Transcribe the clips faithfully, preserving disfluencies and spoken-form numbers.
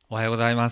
おはようございます。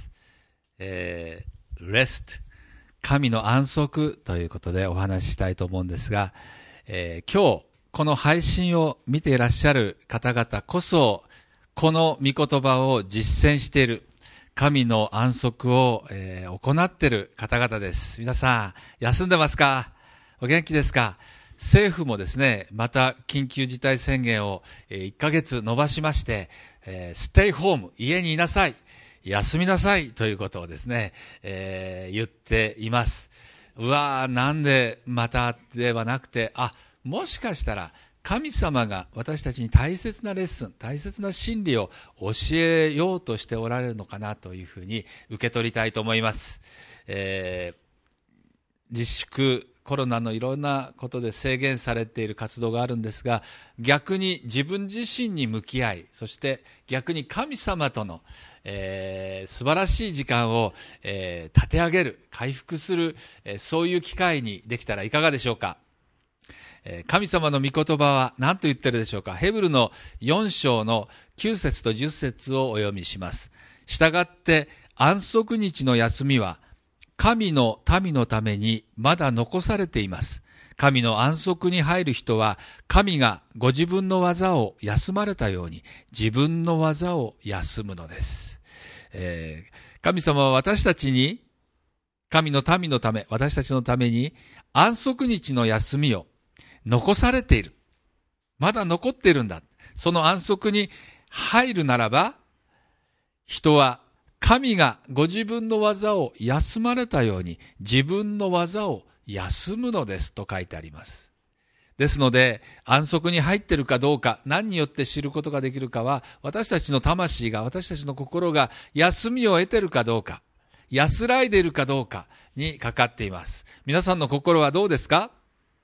えー、レスト、神の安息ということでお話ししたいと思うんですが、えー、今日この配信を見ていらっしゃる方々こそ、この御言葉を実践している、神の安息を、えー、行っている方々です。皆さん、休んでますか？お元気ですか？政府もですね、また緊急事態宣言をいっかげつ延ばしまして、えー、ステイホーム、家にいなさい、休みなさいということをですね、えー、言っています。うわー、なんでまたではなくて、あ、もしかしたら神様が私たちに大切なレッスン、大切な真理を教えようとしておられるのかなというふうに受け取りたいと思います。えー、自粛、コロナのいろんなことで制限されている活動があるんですが、逆に自分自身に向き合い、そして逆に神様との、えー、素晴らしい時間を、えー、立て上げる、回復する、えー、そういう機会にできたらいかがでしょうか。えー、神様の御言葉は何と言ってるでしょうか。ヘブルのよん章のきゅう節とじゅっ節をお読みします。したがって安息日の休みは神の民のためにまだ残されています。神の安息に入る人は、神がご自分の技を休まれたように、自分の技を休むのです。えー、神様は私たちに、神の民のため、私たちのために、安息日の休みを残されている。まだ残っているんだ。その安息に入るならば、人は、神がご自分の技を休まれたように自分の技を休むのですと書いてあります。ですので安息に入っているかどうか、何によって知ることができるかは、私たちの魂が、私たちの心が休みを得ているかどうか、安らいでいるかどうかにかかっています。皆さんの心はどうですか？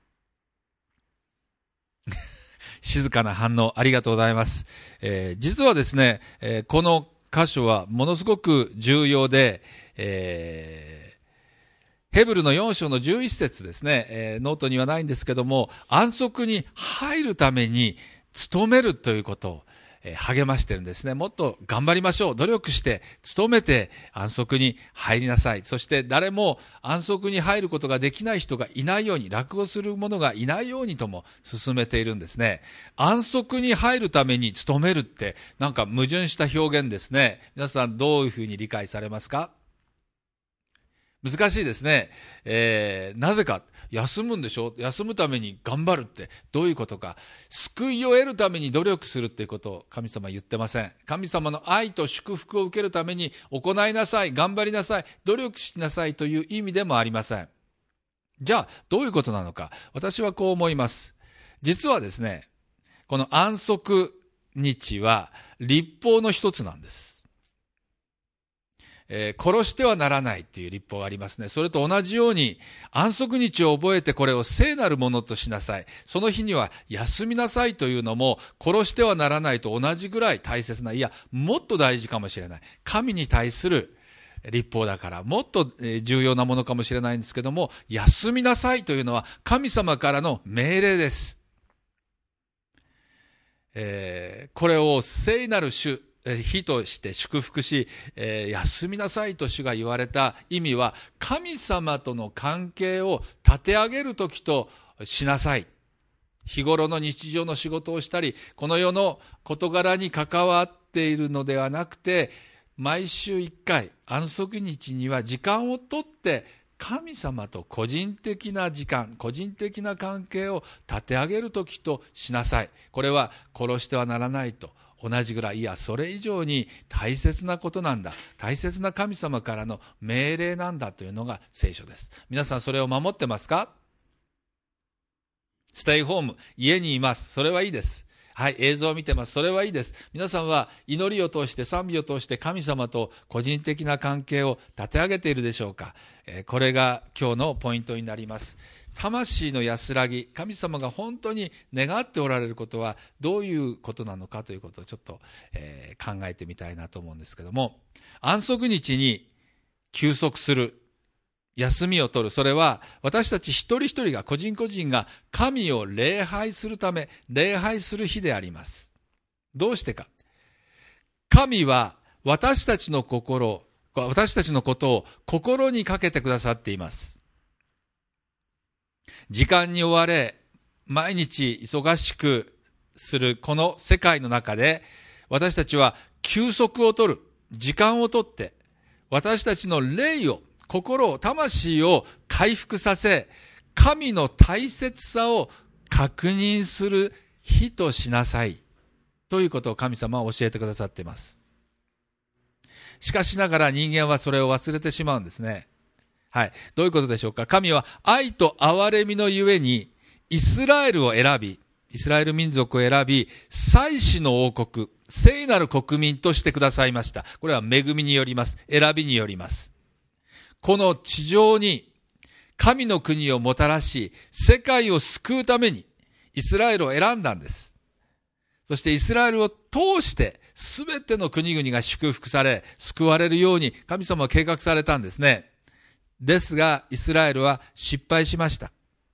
静かな反応ありがとうございます。えー、実はですね、えー、この箇所はものすごく重要で、えー、ヘブルのよん章のじゅういち節ですね、えー、ノートにはないんですけども、安息に入るために努めるということを、えー、励ましてるんですね。もっと頑張りましょう。努力して努めて安息に入りなさい。そして誰も安息に入ることができない人がいないように、落語する者がいないようにとも進めているんですね。安息に入るために努めるってなんか矛盾した表現ですね。皆さんどういうふうに理解されますか？難しいですね。えー、なぜか、休むんでしょ？休むために頑張るってどういうことか。救いを得るために努力するっていうことを神様は言ってません。神様の愛と祝福を受けるために行いなさい、頑張りなさい、努力しなさいという意味でもありません。じゃあ、どういうことなのか。私はこう思います。実はですね、この安息日は律法の一つなんです。えー、殺してはならないという律法がありますね。それと同じように安息日を覚えてこれを聖なるものとしなさい。その日には休みなさいというのも殺してはならないと同じぐらい大切な、いや、もっと大事かもしれない。神に対する律法だからもっと重要なものかもしれないんですけども、休みなさいというのは神様からの命令です。えー、これを聖なる主、日として祝福し、えー、休みなさいと主が言われた意味は、神様との関係を立て上げるときとしなさい。日頃の日常の仕事をしたり、この世の事柄に関わっているのではなくて、毎週一回安息日には時間をとって神様と個人的な時間、個人的な関係を立て上げるときとしなさい。これは殺してはならないと同じぐらい、いや、それ以上に大切なことなんだ。大切な神様からの命令なんだというのが聖書です。皆さんそれを守ってますか？ステイホーム、家にいます。それはいいです。はい、映像を見てます。それはいいです。皆さんは祈りを通して賛美を通して神様と個人的な関係を立て上げているでしょうか？えー、これが今日のポイントになります。魂の安らぎ、神様が本当に願っておられることはどういうことなのかということをちょっと、えー、考えてみたいなと思うんですけども、安息日に休息する、休みを取る、それは私たち一人一人が、個人個人が神を礼拝するため、礼拝する日であります。どうしてか。神は私たちの心、私たちのことを心にかけてくださっています。時間に追われ、毎日忙しくするこの世界の中で、私たちは休息を取る、時間を取って、私たちの霊を、心を、魂を回復させ、神の大切さを確認する日としなさい。ということを神様は教えてくださっています。しかしながら人間はそれを忘れてしまうんですね。はい。どういうことでしょうか。神は愛と憐れみのゆえに、イスラエルを選び、イスラエル民族を選び、祭司の王国、聖なる国民としてくださいました。これは恵みによります。選びによります。この地上に神の国をもたらし、世界を救うためにイスラエルを選んだんです。そしてイスラエルを通してすべての国々が祝福され、救われるように神様は計画されたんですね。ですが、イスラエルは失敗しました。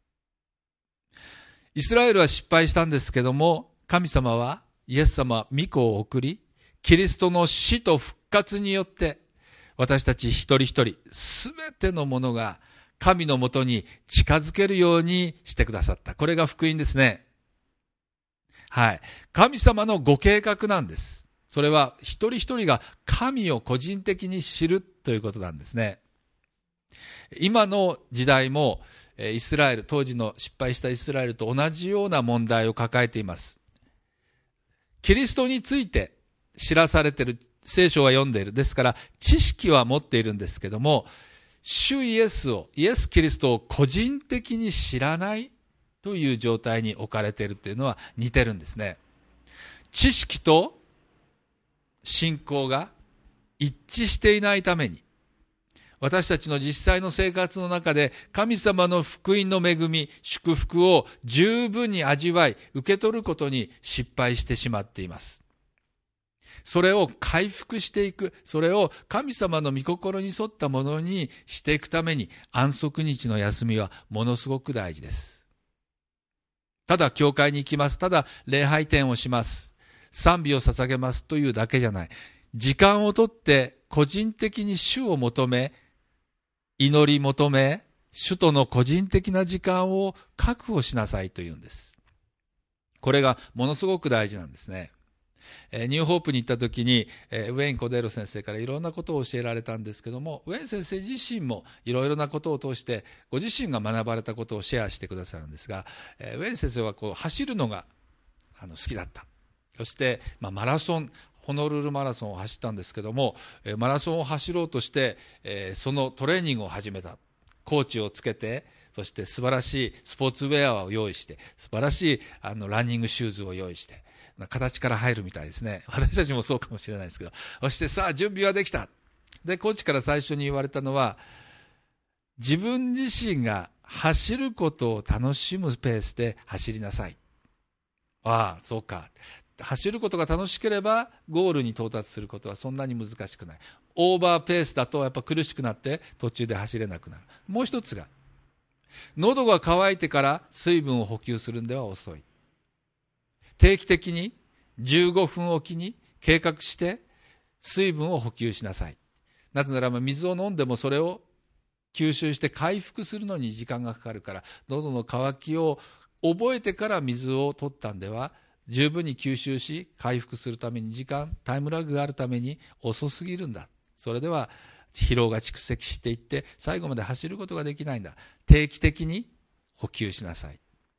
イスラエルは失敗したんですけども、神様はイエス様は御子を送り、キリストの死と復活によって、私たち一人一人、すべてのものが神のもとに近づけるようにしてくださった。これが福音ですね。はい。神様のご計画なんです。それは一人一人が神を個人的に知るということなんですね。今の時代もイスラエル、当時の失敗したイスラエルと同じような問題を抱えています。キリストについて知らされている、聖書は読んでいる。ですから知識は持っているんですけども、主イエスを、イエス・キリストを個人的に知らないという状態に置かれているというのは似てるんですね。知識と信仰が一致していないために、私たちの実際の生活の中で神様の福音の恵み、祝福を十分に味わい、受け取ることに失敗してしまっています。それを回復していく、それを神様の御心に沿ったものにしていくために、安息日の休みはものすごく大事です。ただ教会に行きます、ただ礼拝典をします、賛美を捧げますというだけじゃない。時間をとって個人的に主を求め、祈り求め、主との個人的な時間を確保しなさいというんです。これがものすごく大事なんですね。ニューホープに行った時にウェイン・コデーロ先生からいろんなことを教えられたんですけども、ウェイン先生自身もいろいろなことを通してご自身が学ばれたことをシェアしてくださるんですが、ウェイン先生はこう走るのがあの好きだった。そして、まあ、マラソン、ホノルルマラソンを走ったんですけども、マラソンを走ろうとしてそのトレーニングを始めた。コーチをつけて、そして素晴らしいスポーツウェアを用意して、素晴らしいあのランニングシューズを用意して、形から入るみたいですね。私たちもそうかもしれないですけど。そしてさあ準備はできた。で、コーチから最初に言われたのは、自分自身が走ることを楽しむペースで走りなさい。ああ、そうか。走ることが楽しければゴールに到達することはそんなに難しくない。オーバーペースだとやっぱ苦しくなって途中で走れなくなる。もう一つが、喉が渇いてから水分を補給するんでは遅い。定期的にじゅうごふんおきに計画して水分を補給しなさい。なぜならば水を飲んでもそれを吸収して回復するのに時間がかかるから、喉の渇きを覚えてから水を取ったんでは十分に吸収し回復するために時間、タイムラグがあるために遅すぎるんだ。それでは疲労が蓄積していって最後まで走ることができないんだ。定期的に補給しなさい。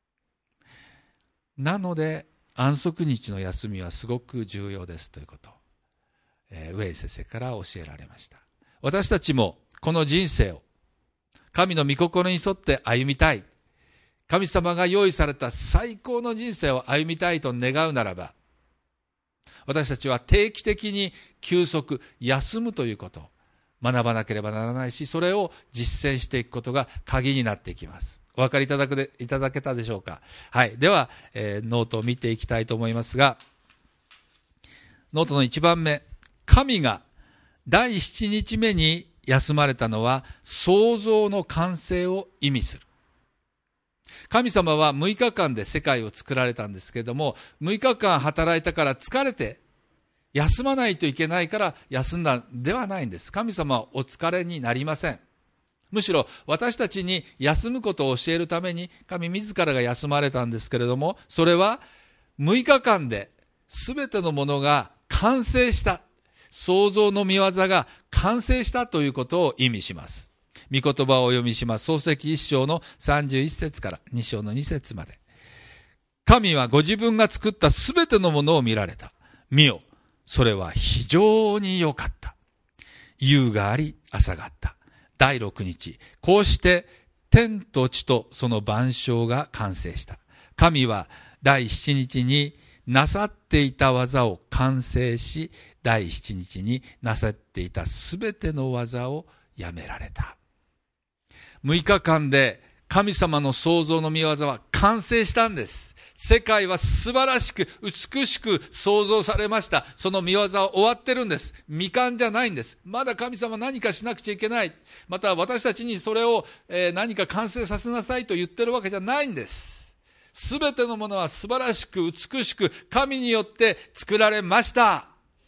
なので安息日の休みはすごく重要ですということを、えー、ウェイ先生から教えられました。私たちもこの人生を神の御心に沿って歩みたい、神様が用意された最高の人生を歩みたいと願うならば、私たちは定期的に休息、休むということを学ばなければならないし、それを実践していくことが鍵になっていきます。お分かりいただくでいただけたでしょうか。はい。では、えー、ノートを見ていきたいと思いますが、ノートの一番目、神が第七日目に休まれたのは創造の完成を意味する。神様はむいかかんで世界を作られたんですけれども、むいかかん働いたから疲れて、 休まないといけないから休んだんではないんです。神様はお疲れになりません。むしろ私たちに休むことを教えるために神自らが休まれたんですけれども、それはむいかかんで全てのものが完成した、創造の御業が完成したということを意味します。御言葉をお読みします。創世記一章のさんじゅういっ節からに章のに節まで。神はご自分が作った全てのものを見られた。見よ、それは非常に良かった。夕があり朝があった。だいろくにち、こうして天と地とその万象が完成した。神はだいしちにちになさっていた技を完成し、だいしちにちになさっていたすべての技をやめられた。むいかかんで神様の創造の御業は完成したんです。世界は素晴らしく美しく創造されました。その御業は終わってるんです。未完じゃないんです。まだ神様何かしなくちゃいけない。また私たちにそれを、えー、何か完成させなさいと言ってるわけじゃないんです。すべてのものは素晴らしく美しく神によって作られました。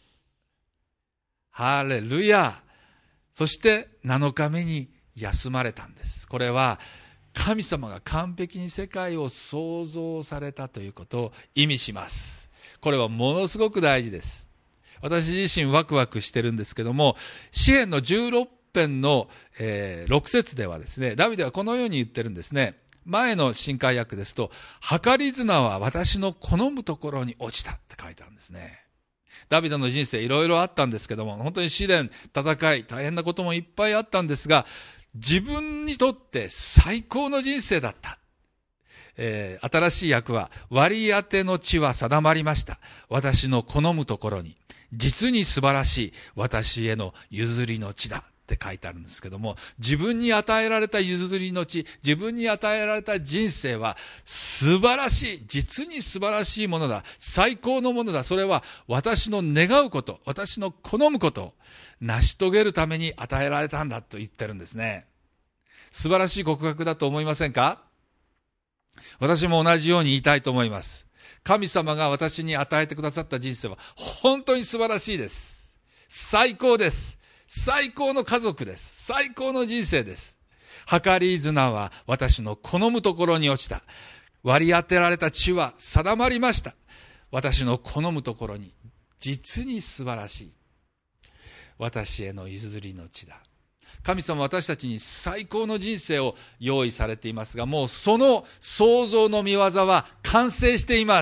ハレルヤ。そしてなのかめに休まれたんです。これは神様が完璧に世界を創造されたということを意味します。これはものすごく大事です。私自身ワクワクしてるんですけども、詩編のじゅうろく編の、えー、ろく節ではですね、ダビデはこのように言ってるんですね。前の新海訳ですと、計り綱は私の好むところに落ちたって書いてあるんですね。ダビデの人生いろいろあったんですけども、本当に試練、戦い、大変なこともいっぱいあったんですが、自分にとって最高の人生だった。えー、新しい訳は、割り当ての地は定まりました。私の好むところに、実に素晴らしい私への譲りの地だって書いてあるんですけども、自分に与えられた譲りの地、自分に与えられた人生は素晴らしい、実に素晴らしいものだ。最高のものだ。それは私の願うこと、私の好むことを成し遂げるために与えられたんだと言ってるんですね。素晴らしい告白だと思いませんか？私も同じように言いたいと思います。神様が私に与えてくださった人生は本当に素晴らしいです。最高です。最高の家族です。最高の人生です。計り綱は私の好むところに落ちた。割り当てられた地は定まりました。私の好むところに実に素晴らしい私への譲りの地だ。神様は私たちに最高の人生を用意されていますが、もうその創造の御業は完成しています。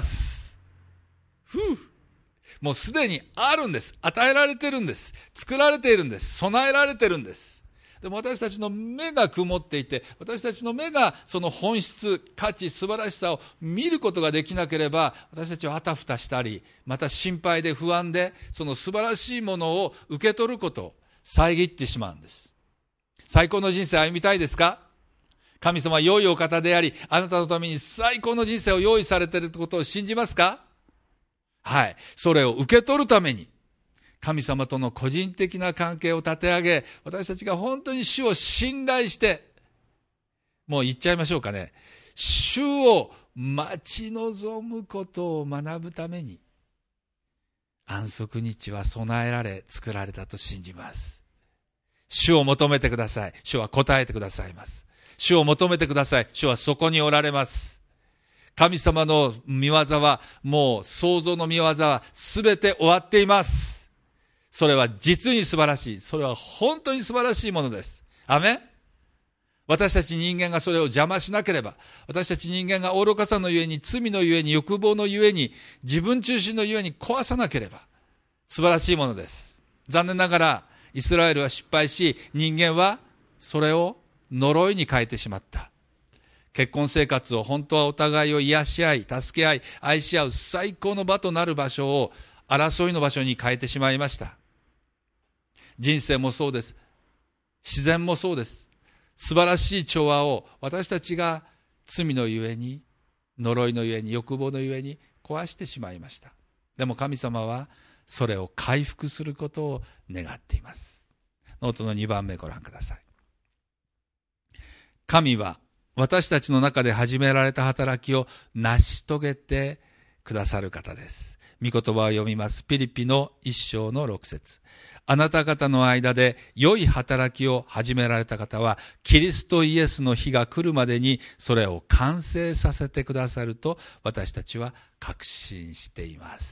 ふう。もうすでにあるんです。与えられてるんです。作られているんです。備えられてるんです。でも私たちの目が曇っていて、私たちの目がその本質、価値、素晴らしさを見ることができなければ、私たちはあたふたしたり、また心配で不安で、その素晴らしいものを受け取ることを遮ってしまうんです。最高の人生を歩みたいですか？神様は良いお方であり、あなたのために最高の人生を用意されていることを信じますか？はい。それを受け取るために、神様との個人的な関係を立て上げ、私たちが本当に主を信頼して、もう言っちゃいましょうかね。主を待ち望むことを学ぶために、安息日は備えられ、作られたと信じます。主を求めてください。主は答えてくださいます。主を求めてください。主はそこにおられます。神様の御業は、もう創造の御業はすべて終わっています。それは実に素晴らしい。それは本当に素晴らしいものです。アメン。私たち人間がそれを邪魔しなければ、私たち人間が愚かさのゆえに、罪のゆえに、欲望のゆえに、自分中心のゆえに壊さなければ、素晴らしいものです。残念ながら、イスラエルは失敗し、人間はそれを呪いに変えてしまった。結婚生活を本当はお互いを癒し合い、助け合い、愛し合う最高の場となる場所を争いの場所に変えてしまいました。人生もそうです。自然もそうです。素晴らしい調和を私たちが罪のゆえに、呪いのゆえに、欲望のゆえに壊してしまいました。でも神様はそれを回復することを願っています。ノートのにばんめご覧ください。神は私たちの中で始められた働きを成し遂げてくださる方です。 御言葉を読みます。ピリピの一章の六節。あなた方の間で良い働きを始められた方は、キリストイエスの日が来るまでにそれを完成させてくださると私たちは確信しています。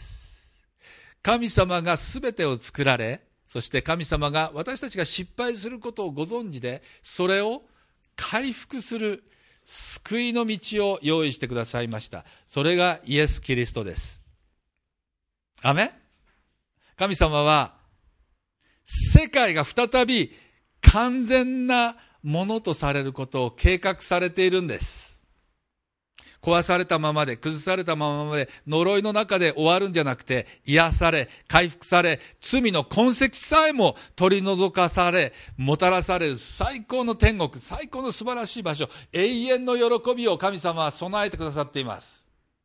神様がすべてを作られ、そして神様が私たちが失敗することをご存知で、それを回復する救いの道を用意してくださいました。それがイエス・キリストです。アメン。神様は世界が再び完全なものとされることを計画されているんです。壊されたままで、崩されたままで、呪いの中で終わるんじゃなくて、癒され、回復され、罪の痕跡さえも取り除かされ、もたらされる最高の天国、最高の素晴らしい場所、永遠の喜びを神様は備えてくださっています。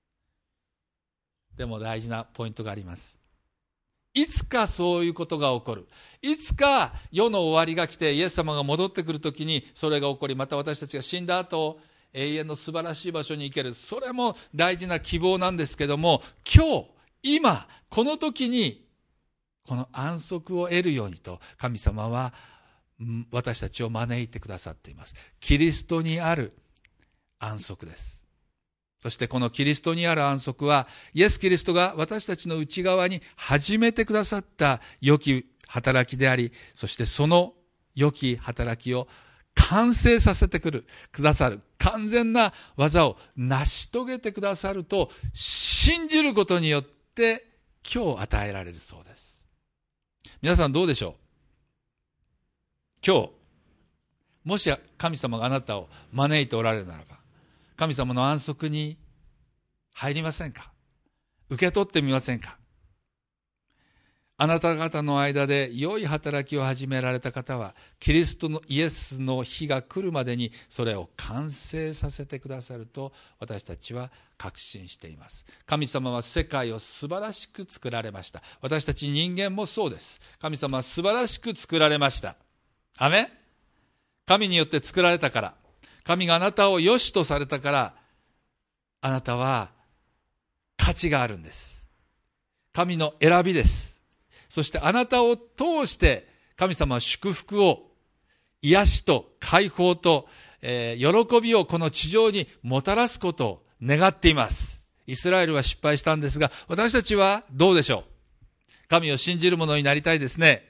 でも大事なポイントがあります。いつかそういうことが起こる。いつか世の終わりが来てイエス様が戻ってくるときにそれが起こり、また私たちが死んだ後、永遠の素晴らしい場所に行ける。それも大事な希望なんですけども、今日、今、この時に、この安息を得るようにと、神様は私たちを招いてくださっています。キリストにある安息です。そしてこのキリストにある安息は、イエス・キリストが私たちの内側に始めてくださった良き働きであり、そしてその良き働きを完成させてくる、くださる、完全な技を成し遂げてくださると信じることによって今日与えられるそうです。皆さんどうでしょう？今日、もし神様があなたを招いておられるならば、神様の安息に入りませんか？受け取ってみませんか？あなた方の間で良い働きを始められた方は、キリストのイエスの日が来るまでにそれを完成させてくださると私たちは確信しています。神様は世界を素晴らしく作られました。私たち人間もそうです。神様は素晴らしく作られました。アメン。神によって作られたから、神があなたを良しとされたから、あなたは価値があるんです。神の選びです。そしてあなたを通して神様は祝福を、癒しと解放と、えー、喜びをこの地上にもたらすことを願っています。イスラエルは失敗したんですが、私たちはどうでしょう？神を信じる者になりたいですね。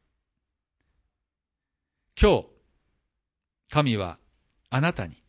今日、神はあなたに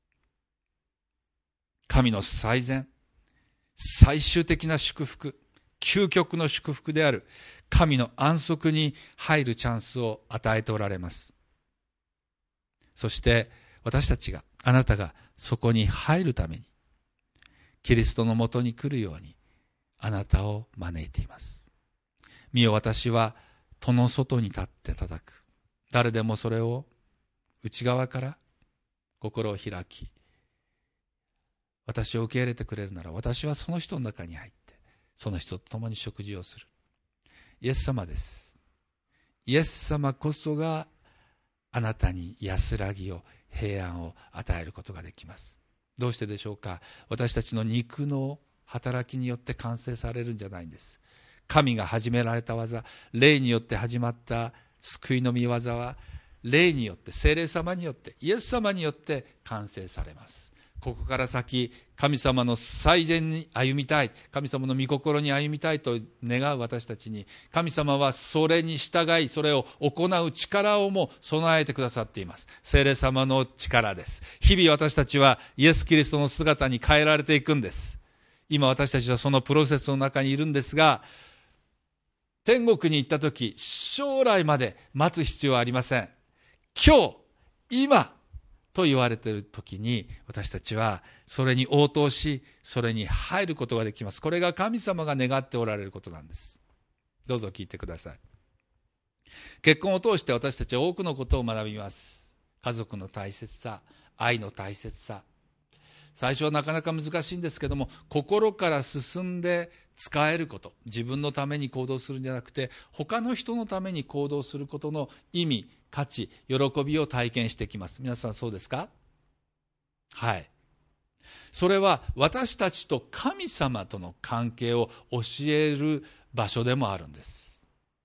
神の最善、最終的な祝福、究極の祝福である神の安息に入るチャンスを与えておられます。そして私たちが、あなたがそこに入るためにキリストのもとに来るようにあなたを招いています。見よ、私は戸の外に立って叩く。誰でもそれを内側から心を開き、私を受け入れてくれるなら、私はその人の中に入ってその人と共に食事をする。イエス様です。イエス様こそがあなたに安らぎを、平安を与えることができます。どうしてでしょうか？私たちの肉の働きによって完成されるんじゃないんです。神が始められた技、霊によって始まった救いの御業は、霊によって、聖霊様によって、イエス様によって完成されます。ここから先、神様の最善に歩みたい、神様の御心に歩みたいと願う私たちに、神様はそれに従い、それを行う力をも備えてくださっています。聖霊様の力です。日々私たちはイエス・キリストの姿に変えられていくんです。今私たちはそのプロセスの中にいるんですが、天国に行った時、将来まで待つ必要はありません。今日、今と言われている時に、私たちはそれに応答し、それに入ることができます。これが神様が願っておられることなんです。どうぞ聞いてください。結婚を通して私たちは多くのことを学びます。家族の大切さ、愛の大切さ。最初はなかなか難しいんですけども、心から進んで使えること、自分のために行動するんじゃなくて、他の人のために行動することの意味、価値、喜びを体験してきます。皆さんそうですか？はい。 それは私たちと神様との関係を教える場所でもあるんです。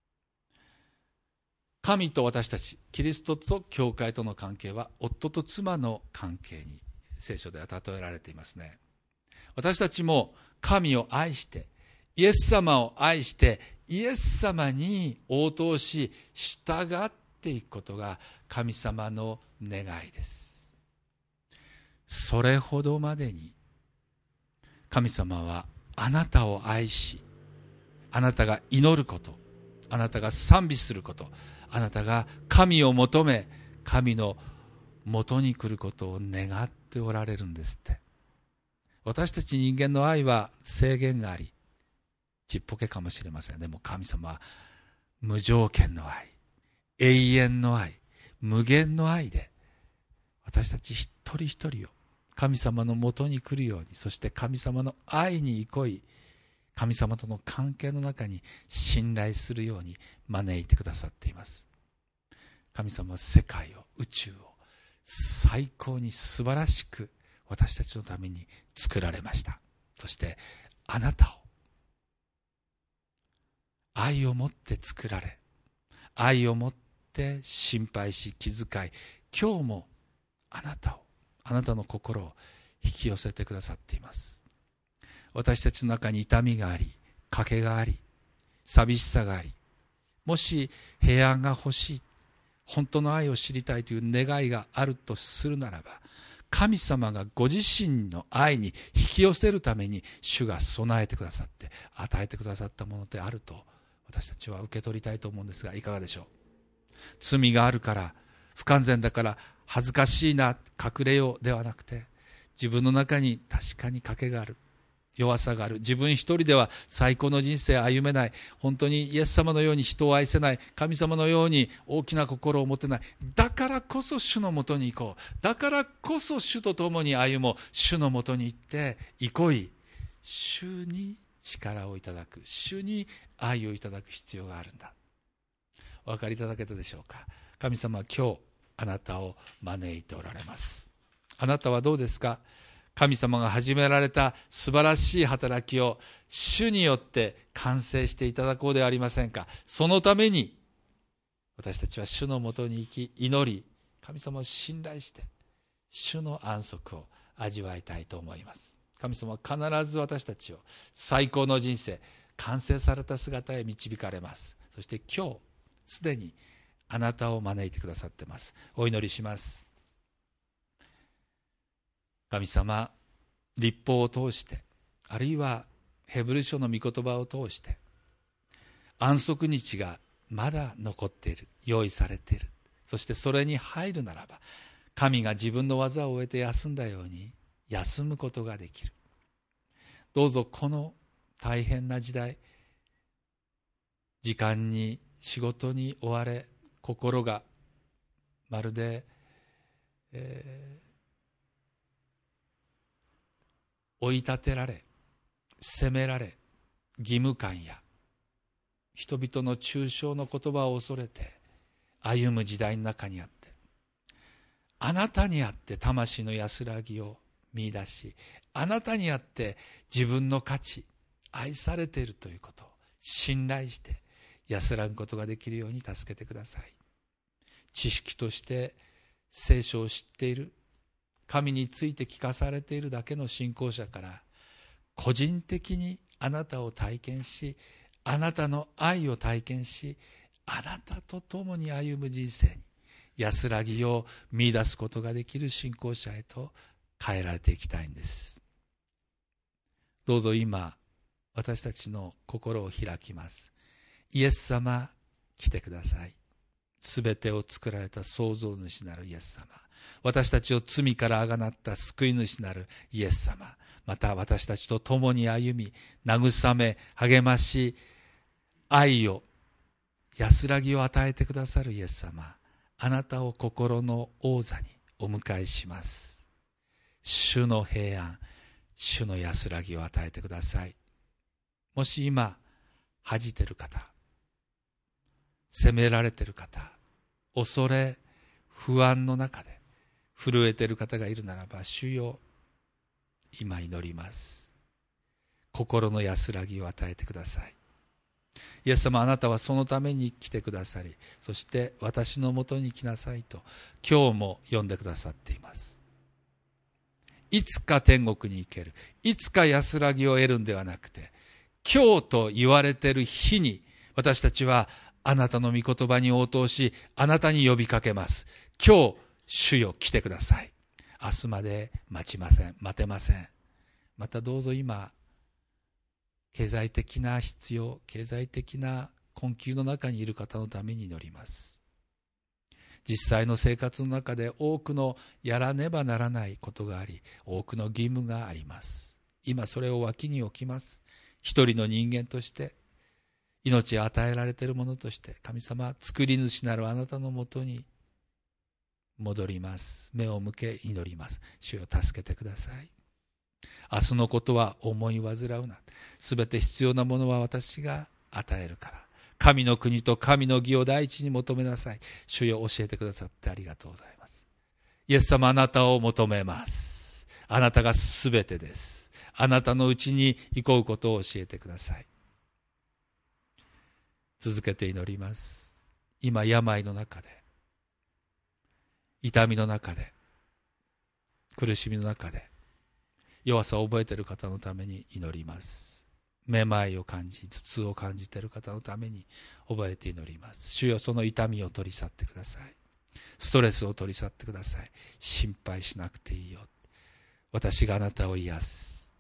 神と私たち、キリストと教会との関係は夫と妻の関係に聖書では例えられていますね。私たちも神を愛して、イエス様を愛して、イエス様に応答し従っていくことが神様の願いです。それほどまでに神様はあなたを愛し、あなたが祈ること、あなたが賛美すること、あなたが神を求め神の元に来ることを願っておられるんですって。私たち人間の愛は制限がありちっぽけかもしれません。でも神様は無条件の愛、永遠の愛、無限の愛で私たち一人一人を神様のもとに来るように、そして神様の愛に憩い、神様との関係の中に信頼するように招いてくださっています。神様は世界を、宇宙を最高に素晴らしく私たちのために作られました。そしてあなたを愛を持って作られ、愛を持って心配し気遣い、今日もあなたを、あなたの心を引き寄せてくださっています。私たちの中に痛みがあり、賭けがあり、寂しさがあり、もし平安が欲しい、本当の愛を知りたいという願いがあるとするならば、神様がご自身の愛に引き寄せるために主が備えてくださって与えてくださったものであると私たちは受け取りたいと思うんですが、いかがでしょう。罪があるから、不完全だから恥ずかしいな、隠れようではなくて、自分の中に確かに賭けがある、弱さがある、自分一人では最高の人生を歩めない、本当にイエス様のように人を愛せない、神様のように大きな心を持てない。だからこそ主のもとに行こう。だからこそ主と共に歩もう。主のもとに行って憩い、主に力をいただく、主に愛をいただく必要があるんだ。お分かりいただけたでしょうか。神様は今日あなたを招いておられます。あなたはどうですか。神様が始められた素晴らしい働きを主によって完成していただこうではありませんか。そのために私たちは主のもとに行き、祈り、神様を信頼して主の安息を味わいたいと思います。神様は必ず私たちを最高の人生、完成された姿へ導かれます。そして今日すでにあなたを招いてくださっています。お祈りします。神様、律法を通して、あるいはヘブル書の御言葉を通して、安息日がまだ残っている、用意されている。そしてそれに入るならば、神が自分の技を終えて休んだように休むことができる。どうぞこの大変な時代、時間に仕事に追われ、心がまるで、えー追い立てられ、責められ、義務感や人々の中傷の言葉を恐れて歩む時代の中にあって、あなたにあって魂の安らぎを見出し、あなたにあって自分の価値、愛されているということを信頼して安らぐことができるように助けてください。知識として聖書を知っている、神について聞かされているだけの信仰者から、個人的にあなたを体験し、あなたの愛を体験し、あなたと共に歩む人生に安らぎを見出すことができる信仰者へと変えられていきたいんです。どうぞ今私たちの心を開きます。イエス様、来てください。すべてを作られた創造主なるイエス様、私たちを罪からあがなった救い主なるイエス様、また私たちと共に歩み、慰め、励まし、愛を、安らぎを与えてくださるイエス様、あなたを心の王座にお迎えします。主の平安、主の安らぎを与えてください。もし今恥じている方、責められている方、恐れ不安の中で震えている方がいるならば、主よ、 今祈ります。心の安らぎを与えてください。イエス様、あなたはそのために来てくださり、そして私のもとに来なさいと今日も呼んでくださっています。いつか天国に行ける、いつか安らぎを得るんではなくて、今日と言われている日に私たちはあなたの御言葉に応答し、あなたに呼びかけます。今日、主よ来てください。明日まで待ちません。待てません。またどうぞ今、経済的な必要、経済的な困窮の中にいる方のために祈ります。実際の生活の中で多くのやらねばならないことがあり、多くの義務があります。今それを脇に置きます。一人の人間として、命を与えられているものとして、神様、作り主なるあなたのもとに戻ります。目を向け祈ります。主よ助けてください。明日のことは思い煩うな。すべて必要なものは私が与えるから。神の国と神の義を第一に求めなさい。主よ教えてくださってありがとうございます。イエス様、あなたを求めます。あなたがすべてです。あなたのうちに行こうことを教えてください。続けて祈ります。今、病の中で、痛みの中で、苦しみの中で、弱さを覚えている方のために祈ります。めまいを感じ、頭痛を感じている方のために覚えて祈ります。主よ、その痛みを取り去ってください。ストレスを取り去ってください。心配しなくていいよ。私があなたを癒す。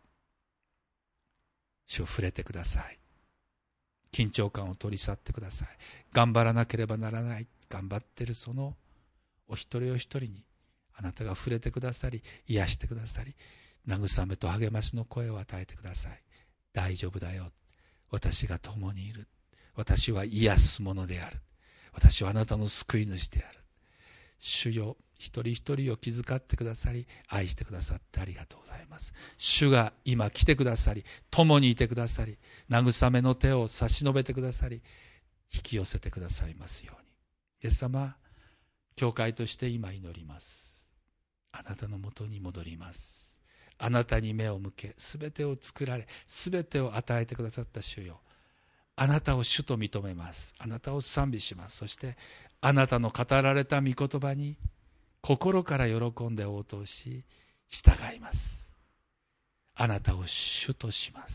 主を触れてください。緊張感を取り去ってください。頑張らなければならない。頑張っているそのお一人お一人にあなたが触れてくださり、癒してくださり、慰めと励ましの声を与えてください。大丈夫だよ。私が共にいる。私は癒すものである。私はあなたの救い主である。主よ、一人一人を気遣ってくださり、愛してくださってありがとうございます。主が今来てくださり、共にいてくださり、慰めの手を差し伸べてくださり、引き寄せてくださいますように。イエス様、教会として今祈ります。あなたのもとに戻ります。あなたに目を向け、すべてを作られ、すべてを与えてくださった主よ、あなたを主と認めます。あなたを賛美します。そしてあなたの語られた御言葉に心から喜んで応答し、従います。あなたを主とします。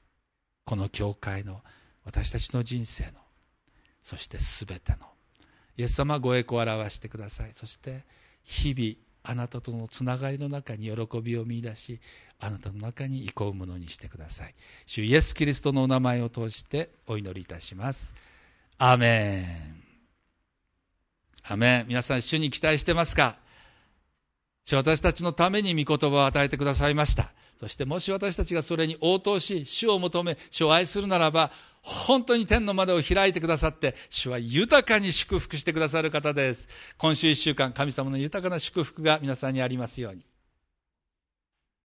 この教会の、私たちの人生の、そしてすべてのイエス様、ご栄光を表してください。そして日々あなたとのつながりの中に喜びを見出し、あなたの中に憩うものにしてください。主イエスキリストのお名前を通してお祈りいたします。アーメン。アーメン。皆さん、主に期待してますか？主、私たちのために御言葉を与えてくださいました。そしてもし私たちがそれに応答し、主を求め、主を愛するならば、本当に天の窓を開いてくださって、主は豊かに祝福してくださる方です。今週一週間、神様の豊かな祝福が皆さんにありますように。